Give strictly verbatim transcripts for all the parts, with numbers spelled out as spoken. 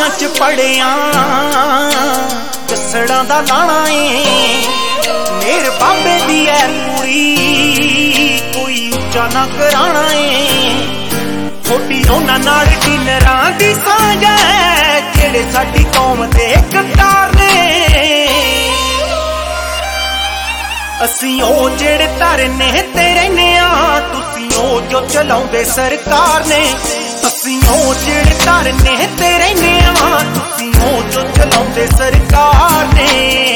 ਬਾਣੀਆਂ च पढ़िया जसड़ा दा लाना है मेर बाबे दी है पूरी कोई ऊंचा ना कराना है थोड़ी उन्हां नाल डिनरां दी सांझ है जेड़े साडी कौम दे कतार ने असीं ओ जेड़े धरने ते रहने आ तुसीं ओ जो चलाउंदे सरकार ने असीं ओ जेड़े धरने ते रहने आ तुसीं ओ जो चलाउंदे सरकार ने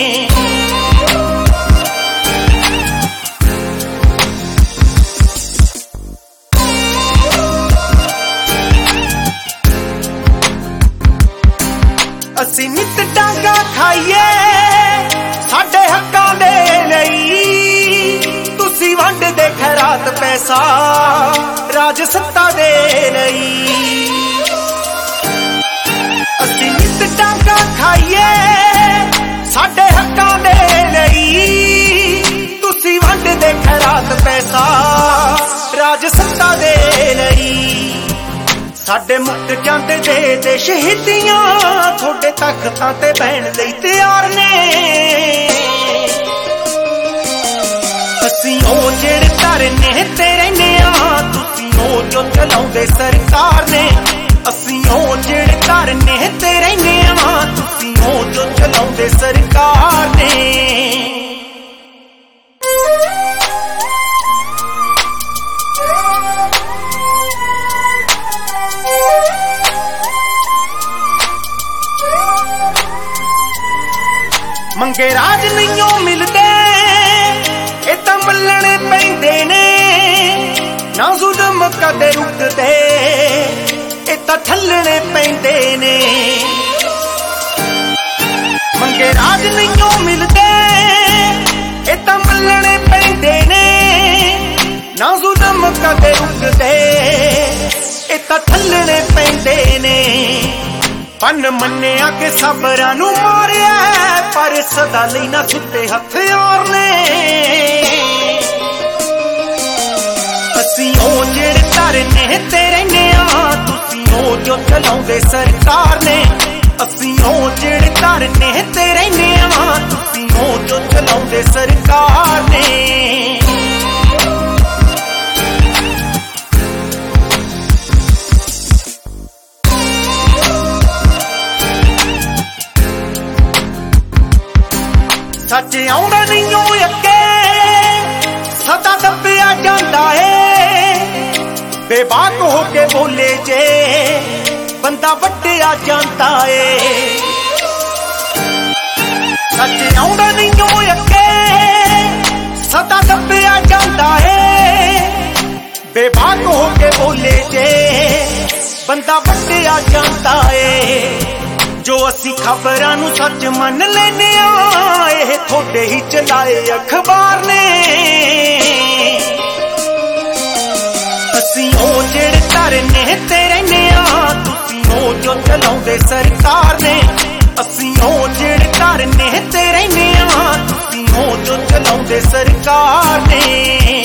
असीं नित डांगा खाइए साडे हक्कां दे लई तुसीं वंडदे खैरात पैसा राज सत्ता दे लई असीं नित डांगा खाइए साडे हक्कां दे लई तुसीं वंडदे खैरात पैसा राज सत्ता दे लई साडे मुक जांदे दे दे शहीदियां थोड़े तख्तां ते बैण लई तैयार ने असीं ओ जेड़े धरने ते रहने आ तुसीं ओ जो चलाउंदे सरकार ने असीं ओ जेड़े धरने ते रहने आ तुसीं ओ जो चलाउंदे सरकार ने मंगे राज नहीं मिलते ये तो मल्लने पैंदे ने ना जुल्म कदे रुकदे ये तो ठल्लने पैंदे ने मंगे राज नहीं मिलते ये तो मल्लने पैंदे ने ना जुल्म कदे रुकदे ये तो ठल्लने पैंदे ने पन मन्निया के सबरां नूं मारिया पर सदा लई ना सुते हथियार ने असीं ओ जेड़े धरने ते रहने आ तुसीं ओ जो चलाउंदे सरकार ने असीं ओ जेड़े धरने ते रहने आ तुसीं ओ जो चलाउंदे सरकार ने सच आउंदा नहीं ओ अगे सदा दबिया जांदा है बेबाक हो के बोले जे बंदा वड्डिया जांदा है सच आउंदा नहीं ओ अगे सदा दबिया जांदा है बेबाक हो के बोले जे बंदा वड्डिया जांदा है जो असी खबरां नूं सच मन लैने आ इह थोड़े ही चलाए अखबार ने असीं ओ जेड़े धरने ते रहने आ तुसीं ओ जो चलाउंदे सरकार ने असीं ओ जेड़े धरने ते रहने आ तुसीं ओ जो चलाउंदे सरकार ने।